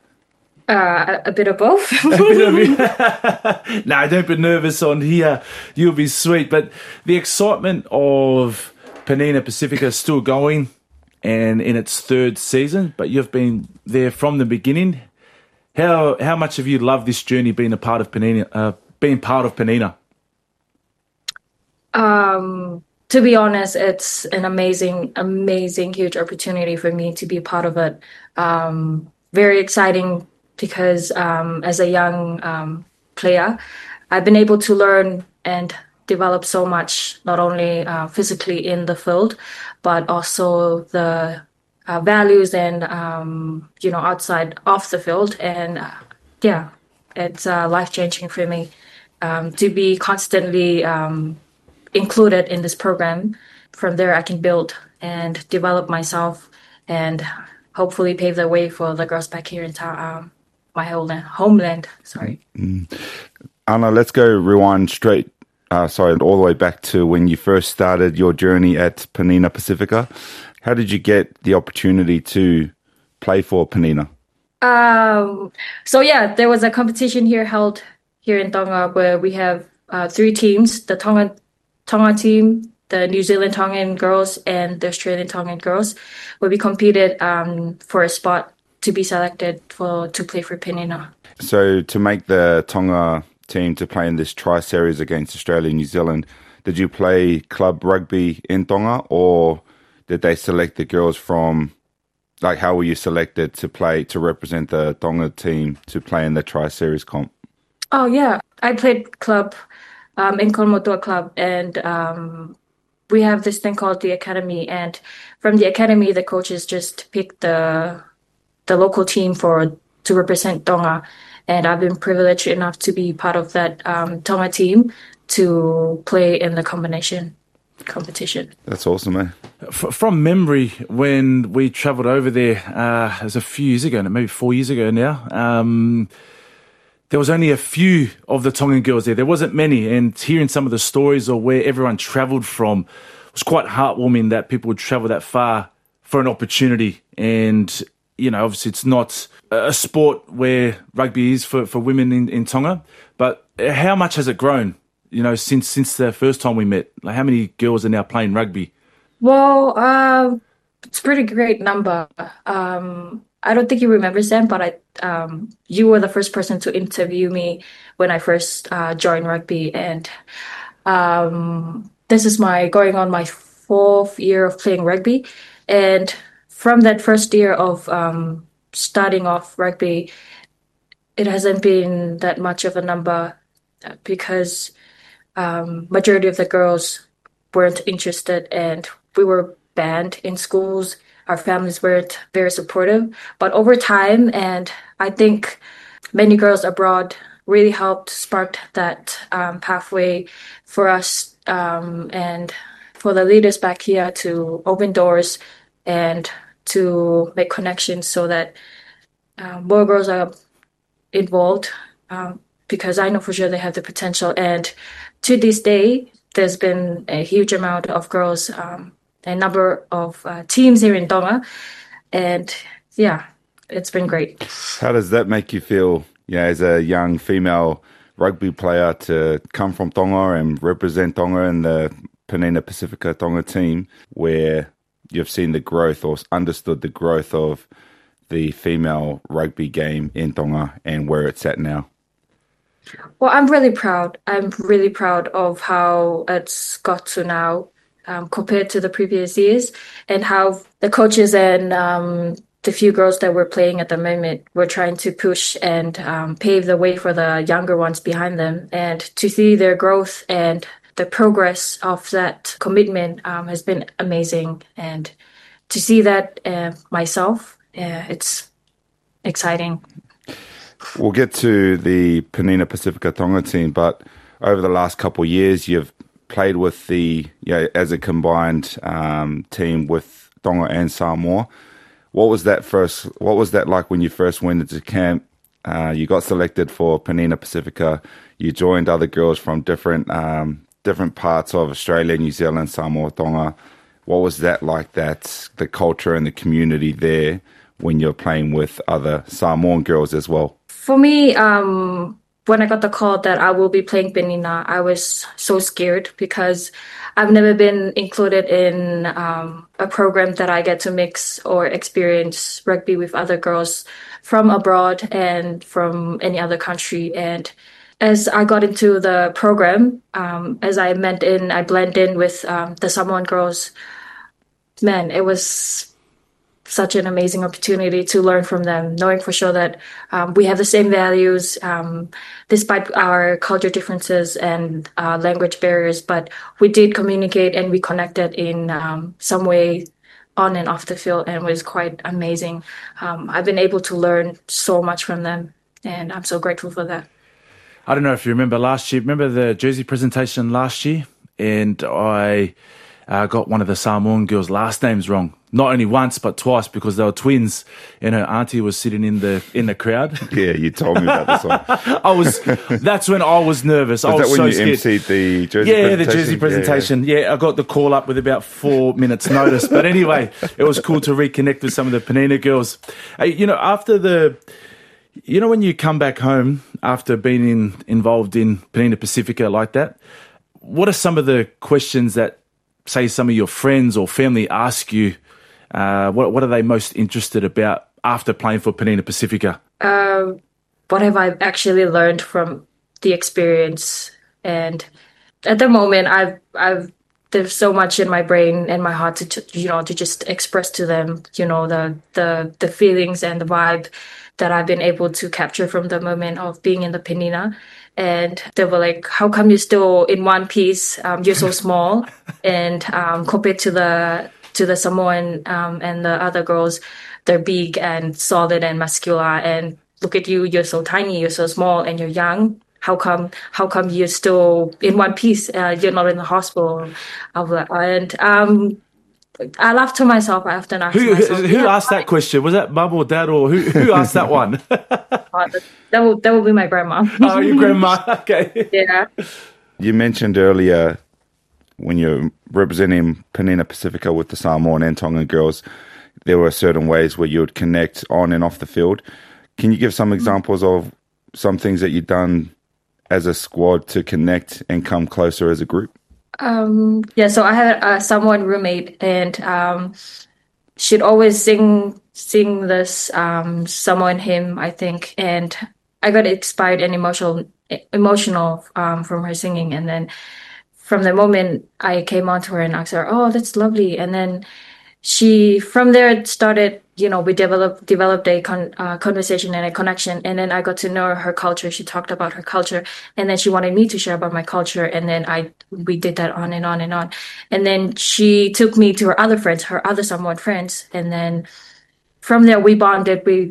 Uh, a, a bit of both.
a bit of no, don't be nervous on here. You'll be sweet. But the excitement of Penina Pacifica is still going, and in its third season, but you've been there from the beginning. How how much have you loved this journey, being a part of Penina? Uh, being part of Penina.
Um, to be honest, it's an amazing, amazing, huge opportunity for me to be a part of it. Um, very exciting because um, as a young um, player, I've been able to learn and develop so much, not only uh, physically in the field, but also the uh, values and, um, you know, outside of the field. And uh, yeah, it's uh, life-changing for me um, to be constantly um, included in this program. From there, I can build and develop myself and hopefully pave the way for the girls back here in ta- um, my homeland. homeland. Sorry.
Mm. Ana, let's go rewind straight Uh, sorry, all the way back to when you first started your journey at Penina Pacifica. How did you get the opportunity to play for Penina?
Um, so yeah, there was a competition here held here in Tonga where we have uh, three teams: the Tonga Tonga team, the New Zealand Tongan girls, and the Australian Tongan girls, where we competed um, for a spot to be selected for to play for Penina.
So to make the Tonga team to play in this tri-series against Australia and New Zealand, did you play club rugby in Tonga, or did they select the girls from like how were you selected to play to represent the Tonga team to play in the Tri-Series comp?
Oh yeah, I played club um, in Kolmotua Club, and um, we have this thing called the academy. And from the academy, the coaches just pick the the local team for to represent Tonga. And I've been privileged enough to be part of that um, Tonga team to play in the combination competition.
That's awesome, man.
F- from memory, when we travelled over there, uh, it was a few years ago, maybe four years ago now, um, there was only a few of the Tongan girls there. There wasn't many. And hearing some of the stories of where everyone travelled from was quite heartwarming that people would travel that far for an opportunity. And, you know, obviously it's not a sport where rugby is for, for women in, in Tonga, but how much has it grown, you know, since since the first time we met? Like, how many girls are now playing rugby?
Well, uh, it's a pretty great number. Um, I don't think you remember, Sam, but I, um, you were the first person to interview me when I first uh, joined rugby. And um, this is my going on my fourth year of playing rugby. And from that first year of um, starting off rugby, it hasn't been that much of a number because um, majority of the girls weren't interested, and we were banned in schools. Our families weren't very supportive. But over time, and I think many girls abroad really helped spark that um, pathway for us um, and for the leaders back here to open doors and to make connections so that uh, more girls are involved, um, because I know for sure they have the potential. And to this day, there's been a huge amount of girls, um, a number of uh, teams here in Tonga. And yeah, it's been great.
How does that make you feel, yeah, as a young female rugby player to come from Tonga and represent Tonga in the Penina Pacifica Tonga team, where you've seen the growth or understood the growth of the female rugby game in Tonga and where it's at now?
Well, I'm really proud. I'm really proud of how it's got to now um, compared to the previous years, and how the coaches and um, the few girls that we're playing at the moment, we're trying to push and um, pave the way for the younger ones behind them. And to see their growth and the progress of that commitment um, has been amazing. And to see that uh, myself, uh, it's exciting.
We'll get to the Penina Pacifica Tonga team, but over the last couple of years, you've played with the, yeah, as a combined um, team with Tonga and Samoa. What was that first? What was that like when you first went into camp? Uh, you got selected for Penina Pacifica. You joined other girls from different um, different parts of Australia, New Zealand, Samoa, Tonga. What was that like? That the culture and the community there when you're playing with other Samoan girls as well?
For me, um, when I got the call that I will be playing Penina, I was so scared because I've never been included in um, a program that I get to mix or experience rugby with other girls from abroad and from any other country. And as I got into the program, um, as I met in, I blend in with um, the Samoan girls, man, it was such an amazing opportunity to learn from them, knowing for sure that um, we have the same values, um, despite our culture differences and uh, language barriers. But we did communicate and we connected in um, some way on and off the field, and it was quite amazing. Um, I've been able to learn so much from them, and I'm so grateful for that.
I don't know if you remember last year. Remember the jersey presentation last year? And I uh, got one of the Samoan girls' last names wrong. Not only once, but twice, because they were twins, and her auntie was sitting in the in the crowd.
Yeah, you told me about this one.
I was. That's when I was nervous.
Was
I was
that when
so
you
scared.
emceed the jersey
yeah,
presentation?
the jersey presentation. Yeah, yeah. yeah, I got the call up with about four minutes' notice. But anyway, it was cool to reconnect with some of the Penina girls. Hey, you know, after the, you know, when you come back home after being in, involved in Penina Pacifica like that, what are some of the questions that, say, some of your friends or family ask you? Uh, what what are they most interested about after playing for Penina Pacifica?
Uh, what have I actually learned from the experience? And at the moment, I've I've there's so much in my brain and my heart to, you know, to just express to them, you know, the the the feelings and the vibe that I've been able to capture from the moment of being in the Penina. And they were like, how come you're still in one piece? Um, you're so small. And um, compared to the to the Samoan um, and the other girls, they're big and solid and muscular. And look at you, you're so tiny, you're so small, and you're young. How come how come you're still in one piece? Uh, you're not in the hospital. And um, I laugh to myself. I often ask
who,
myself.
Who
yeah,
asked that question? Was that mum or dad, or who, who asked that one?
uh, that will that will be my grandma.
Oh, your grandma. Okay.
Yeah.
You mentioned earlier when you're representing Penina Pacifica with the Samoan and Tongan girls, there were certain ways where you would connect on and off the field. Can you give some examples of some things that you've done as a squad to connect and come closer as a group?
Um, yeah, so I had a Samoan roommate, and um, she'd always sing sing this um, Samoan hymn, I think, and I got inspired and emotional emotional um, from her singing. And then from the moment I came on to her and asked her, "Oh, that's lovely," and then she from there started, you know, we developed developed a con, uh, conversation and a connection, and then I got to know her culture. She talked about her culture, and then she wanted me to share about my culture, and then I we did that on and on and on, and then she took me to her other friends, her other Samoan friends, and then from there we bonded. We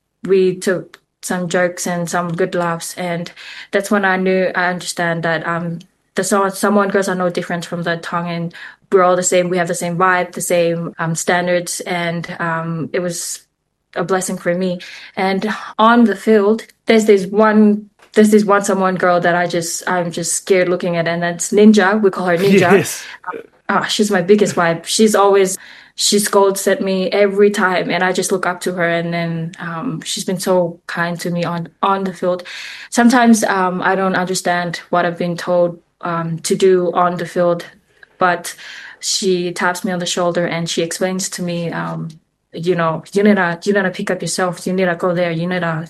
we took some jokes and some good laughs, and that's when I knew I understand that um the Samoan girls are no different from the Tongan. We're all the same. We have the same vibe, the same um, standards, and um, it was a blessing for me. And on the field, there's this one, there's this one Samoan girl that I just, I'm just scared looking at, and that's Ninja. We call her Ninja.
Yes.
Uh, she's my biggest vibe. She's always, she scolds at me every time, and I just look up to her. And then um, she's been so kind to me on on the field. Sometimes um, I don't understand what I've been told um, to do on the field, but she taps me on the shoulder and she explains to me, um, you know, you need to, you need to pick up yourself. You need to go there. You need to.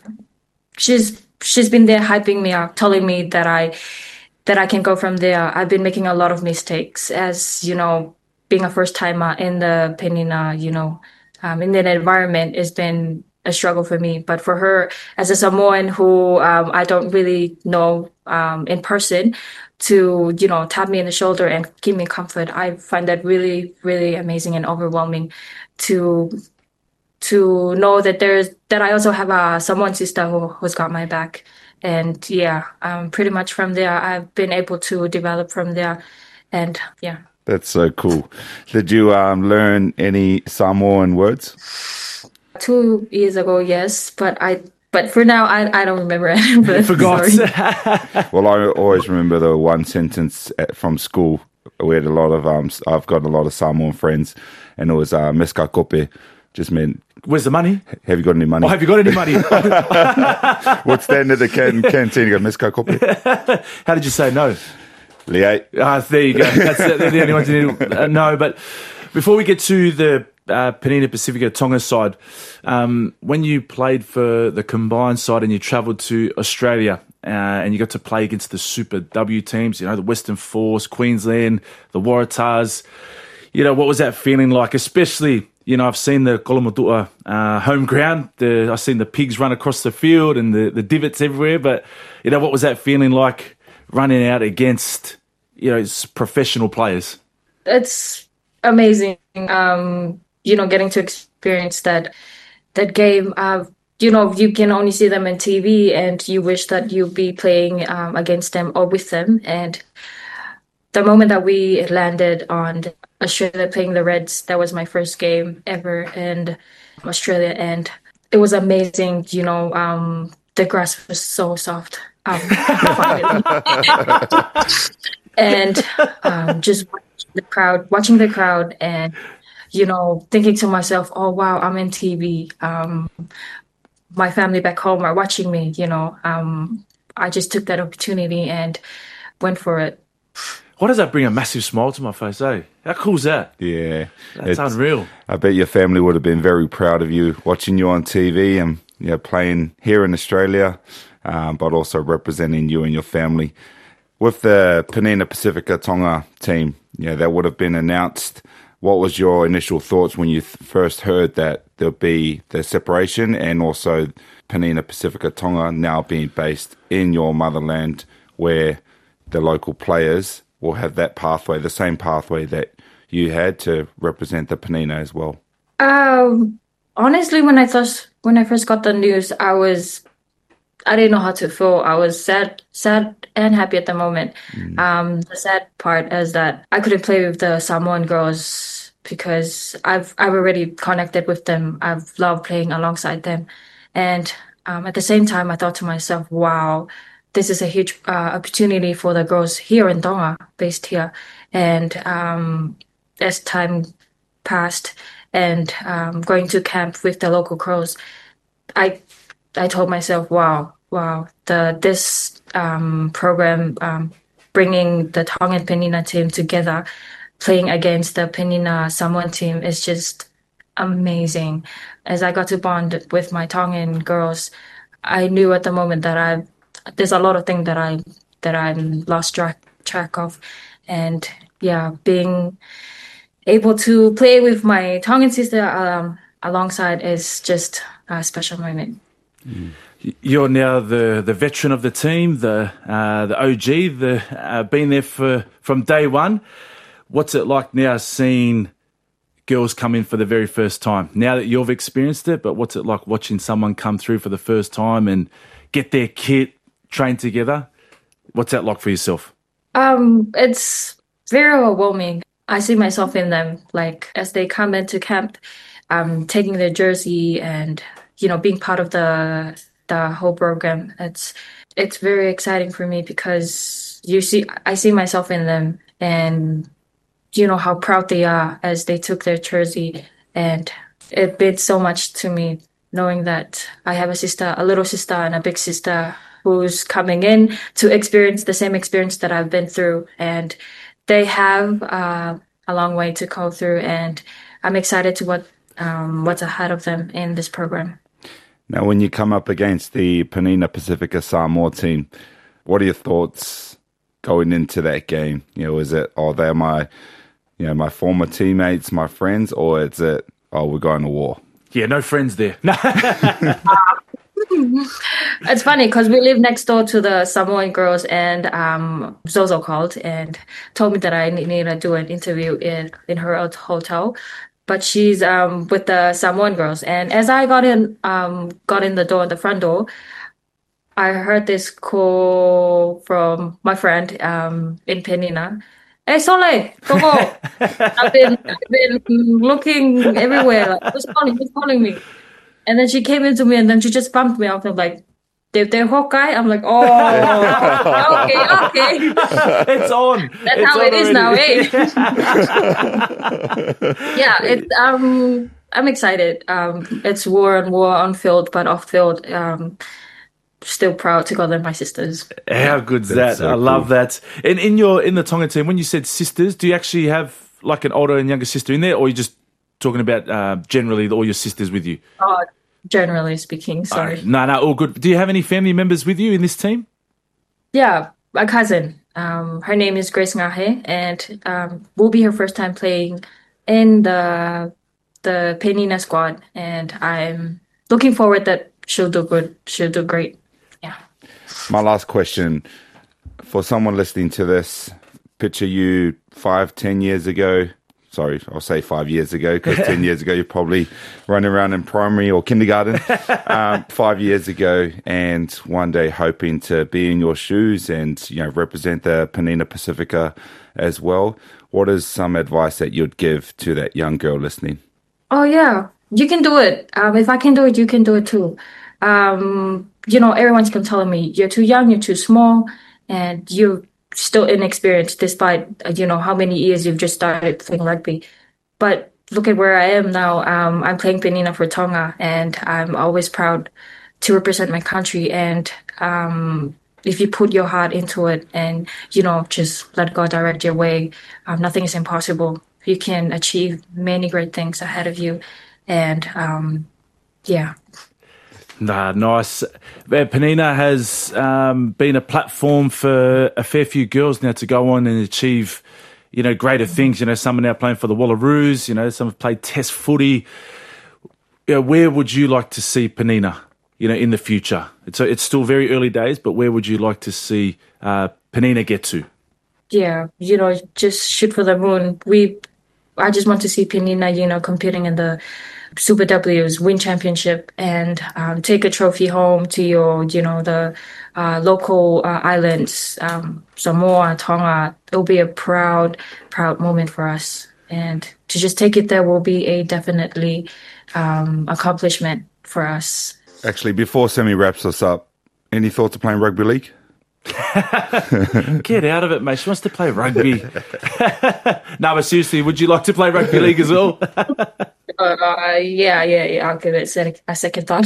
She's she's been there hyping me up, telling me that I that I can go from there. I've been making a lot of mistakes, as you know, being a first timer in the Penina, you know, um, in that environment has been a struggle for me. But for her, as a Samoan who um, I don't really know um, in person, to, you know, tap me in the shoulder and give me comfort, I find that really, really amazing and overwhelming to to know that there's that I also have a Samoan sister who, who's got my back. And yeah, um, pretty much from there, I've been able to develop from there. And yeah.
That's so cool. Did you um, learn any Samoan words?
Two years ago, yes, but I But for now, I I don't remember it.
I forgot.
Well, I always remember the one sentence from school. We had a lot of um. I've got a lot of Samoan friends, and it was uh, "Meska kope," just meant.
Where's the money?
Have you got any money?
Oh, have you got any money?
What's the end of the can, canteen? You go, "Meska kope."
How did you say no?
Liate.
Ah, there you go. That's they're the only ones who need uh, no. But before we get to the Uh, Penina Pacifica Tonga side, um, when you played for the combined side and you travelled to Australia uh, and you got to play against the Super W teams, you know, the Western Force, Queensland, the Waratahs, you know, what was that feeling like? Especially, you know, I've seen the Kolomotua uh, home ground, the, I've seen the pigs run across the field and the, the divots everywhere, but, you know, what was that feeling like running out against, you know, professional players?
It's amazing. Um, you know, getting to experience that that game. Uh, you know, you can only see them on T V, and you wish that you'd be playing um, against them or with them. And the moment that we landed on Australia playing the Reds, that was my first game ever in Australia, and it was amazing. You know, um, the grass was so soft. Um, and um, just watching the crowd, watching the crowd, and you know, thinking to myself, oh, wow, I'm in T V. Um, my family back home are watching me, you know. Um, I just took that opportunity and went for it.
Why does that bring a massive smile to my face, eh? How cool is that?
Yeah.
That's unreal.
I bet your family would have been very proud of you, watching you on T V and, you know, playing here in Australia, um, but also representing you and your family. with the Penina Pacifica Tonga team, you know, that would have been announced. What was your initial thoughts when you th- first heard that there'll be the separation and also Penina Pacifica Tonga now being based in your motherland where the local players will have that pathway, the same pathway that you had to represent the Penina as well?
Um, honestly, when I first when I first got the news, I was I didn't know how to feel. I was sad, sad and happy at the moment. Mm. Um, the sad part is that I couldn't play with the Samoan girls because I've I've already connected with them. I've loved playing alongside them, and um, at the same time, I thought to myself, "Wow, this is a huge uh, opportunity for the girls here in Tonga, based here." And um, as time passed, and um, going to camp with the local girls, I I told myself, wow, wow, the this um, program um, bringing the Tongan Penina team together, playing against the Penina Samoan team is just amazing. As I got to bond with my Tongan girls, I knew at the moment that I there's a lot of things that I that I'm lost track track of, and yeah, being able to play with my Tongan sister um, alongside is just a special moment.
Mm. You're now the, the veteran of the team, the uh, the O G, the uh, been there for from day one. What's it like now seeing girls come in for the very first time? Now that you've experienced it, but what's it like watching someone come through for the first time and get their kit, train together? What's that like for yourself?
Um, it's very overwhelming. I see myself in them, like as they come into camp, um, taking their jersey and, you know, being part of the the whole program. It's it's very exciting for me because you see, I see myself in them, and you know how proud they are as they took their jersey, and it meant so much to me knowing that I have a sister, a little sister, and a big sister who's coming in to experience the same experience that I've been through, and they have uh, a long way to go through, and I'm excited to what um, what's ahead of them in this program.
Now, when you come up against the Penina Pacifica Samoa team, what are your thoughts going into that game? You know, is it, oh, they're my, you know, my former teammates, my friends, or is it, oh, we're going to war?
Yeah, no friends there.
It's funny because we live next door to the Samoan girls, and um, Zozo called and told me that I need to do an interview in, in her hotel. But she's um, with the Samoan girls. And as I got in um, got in the door, the front door, I heard this call from my friend um, in Penina. Hey, Sole, come on. I've been, I've been looking everywhere. Like, who's calling? Who's calling me? And then she came into me, and then she just bumped me off. I'm like, they're, they're Hawkeye? I'm like, oh, okay, okay.
It's on.
That's
it's
how
on
it is
already.
now, eh? Yeah, it's, um, I'm excited. Um, it's war and war on field, but off field, um, still proud to call them my sisters.
How good's
That's
that?
so
I
cool.
love that. And in your in the Tonga team, when you said sisters, do you actually have like an older and younger sister in there, or are you just talking about uh, generally all your sisters with you?
Oh, generally speaking, sorry.
Oh, no, no, all good. Do you have any family members with you in this team?
Yeah, a cousin. Um, her name is Grace Ngahe, and um, will be her first time playing in the the Penina squad, and I'm looking forward that she'll do good. She'll do great. Yeah.
My last question, for someone listening to this, picture you five, ten years ago. Sorry, I'll say five years ago, because ten years ago you're probably running around in primary or kindergarten. um, five years ago, and one day hoping to be in your shoes and, you know, represent the Penina Pacifica as well. What is some advice that you'd give to that young girl listening?
Oh, yeah. You can do it. Um, if I can do it, you can do it too. Um, you know, everyone's been telling me, you're too young, you're too small, and you're still inexperienced despite, you know, how many years you've just started playing rugby. But look at where I am now. Um, I'm playing Penina for Tonga, and I'm always proud to represent my country. And um, if you put your heart into it and, you know, just let God direct your way, um, nothing is impossible. You can achieve many great things ahead of you. And um, yeah.
Nah, nice. Penina has um, been a platform for a fair few girls now to go on and achieve, you know, greater things. You know, some are now playing for the Wallaroos. You know, some have played Test footy. You know, where would you like to see Penina, you know, in the future? It's it's still very early days, but where would you like to see uh, Penina get to?
Yeah, you know, just shoot for the moon. We, I just want to see Penina, you know, competing in the Super W's, win championship, and um, take a trophy home to your, you know, the uh, local uh, islands, um, Samoa, Tonga. It'll be a proud, proud moment for us. And to just take it there will be a definitely um, accomplishment for us.
Actually, before Sammy wraps us up, any thoughts of playing rugby league?
Get out of it, mate. She wants to play rugby. No, but seriously, would you like to play rugby league as well?
uh, yeah, yeah, yeah. I'll give it a second thought.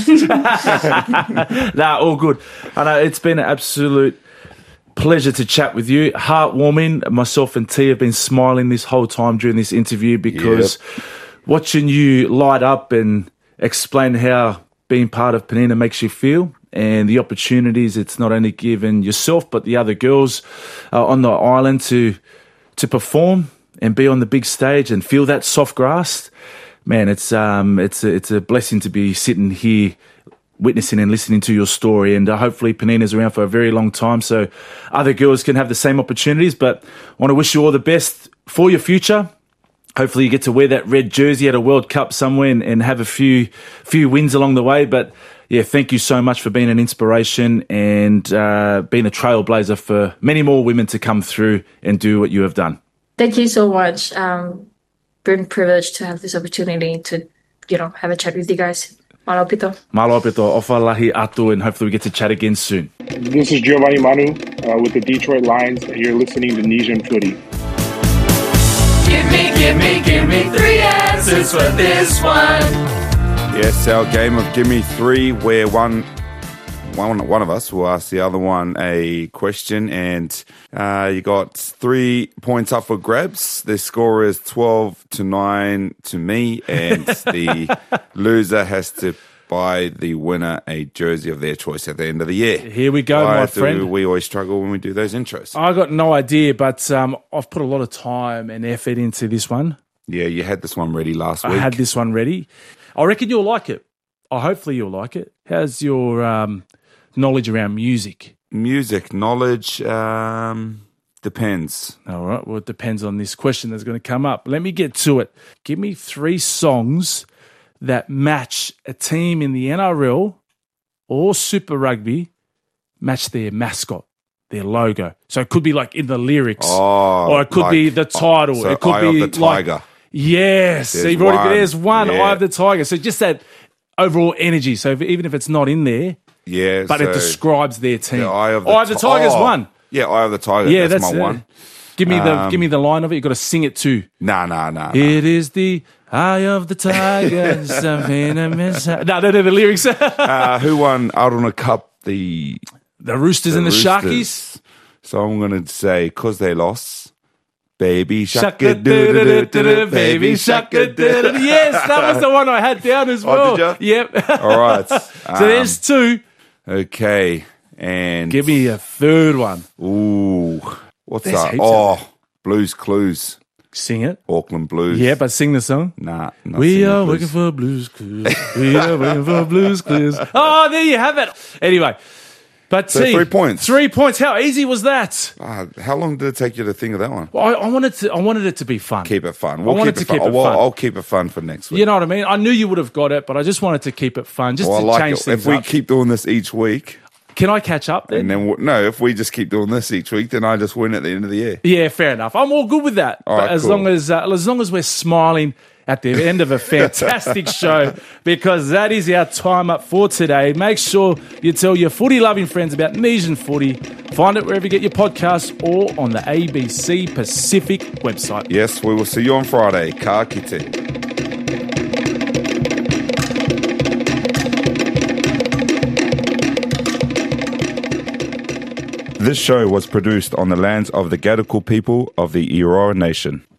Nah, all good. I know it's been an absolute pleasure to chat with you. Heartwarming. Myself and T have been smiling this whole time during this interview because yep. watching you light up and explain how being part of Penina makes you feel and the opportunities it's not only given yourself but the other girls uh, on the island to to perform and be on the big stage and feel that soft grass. Man, it's um it's a, it's a blessing to be sitting here witnessing and listening to your story, and uh, hopefully Penina's around for a very long time so other girls can have the same opportunities. But I want to wish you all the best for your future. Hopefully you get to wear that red jersey at a World Cup somewhere and, and have a few few wins along the way. But yeah, thank you so much for being an inspiration and uh, being a trailblazer for many more women to come through and do what you have done.
Thank you so much. Um, been privileged to have this opportunity to, you know, have a chat with you guys. Malo pito.
Malo pito. Ofa lahi atu, and hopefully we get to chat again soon.
This is Giovanni Manu uh, with the Detroit Lions, and you're listening to Nesian Footy.
Give me, give me, give me three answers for this one.
Yes, our game of Give Me Three, where one, one, one of us will ask the other one a question, and uh, you got three points up for grabs. The score is twelve to nine to me, and the loser has to buy the winner a jersey of their choice at the end of the year.
Here we go,
Why
my
do
friend.
We always struggle when we do those intros.
I got no idea, but um, I've put a lot of time and effort into this one.
Yeah, you had this one ready last
I
week.
I had this one ready. I reckon you'll like it. Oh, hopefully you'll like it. How's your um, knowledge around music?
Music knowledge um, depends.
All right. Well, it depends on this question that's going to come up. Let me get to it. Give me three songs that match a team in the N R L or Super Rugby, match their mascot, their logo. So it could be like in the lyrics,
oh,
or it could
like,
be the title.
So
it could
Eye
be
of the Tiger.
Like, yes,
there's
so you've already,
one.
there's one,
yeah.
Eye of the Tiger. So just that overall energy. So if, even if it's not in there,
yeah,
but
so
it describes their team.
The Eye of the,
Eye of the Tiger's
oh,
one.
Yeah, Eye of the Tiger.
Yeah,
that's,
that's
my
uh,
one.
Give me the
um,
give me the line of it. You've got to sing it too.
Nah, nah, nah. nah.
It is the Eye of the Tiger. Something I miss. No, no, no, the lyrics.
uh, who won Aruna Cup? The
the Roosters
the
and the
Roosters.
Sharkies.
So I'm going to say, because they lost, Baby Shark
Shaka doo doo baby shaka doo. Yes, that was the one I had down as well.
Oh, did you?
Yep.
All right.
So
um,
there's two.
Okay. And
give me a third one.
Ooh. What's
There's
that?
heaps
Oh,
of it.
Blues Clues.
Sing it.
Auckland Blues.
Yeah, but sing the song.
Nah. not
We
singing
are
blues.
working for Blues Clues. We are working for Blues Clues. Oh, there you have it. Anyway. But
So
T,
three points.
Three points. How easy was that?
Ah, how long did it take you to think of that one?
Well, I, I wanted to. I wanted it to be fun.
Keep it fun. We'll
I wanted
keep it
to keep
fun.
it
Well,
fun.
I'll keep it fun for next week.
You know what I mean? I knew you would have got it, but I just wanted to keep it fun, just
Well, I
to
like
change
it.
things
If we
up.
keep doing this each week,
Can I catch up then?
and then we'll, no, if we just keep doing this each week, then I just win at the end of the year.
Yeah, fair enough. I'm all good with that.
All
but
right,
as
cool.
long as uh, as long as we're smiling at the end of a fantastic show, because that is our time up for today. Make sure you tell your footy-loving friends about Nesian Footy. Find it wherever you get your podcasts or on the A B C Pacific website.
Yes, we will see you on Friday. Ka kite. This show was produced on the lands of the Gadigal people of the Eora Nation.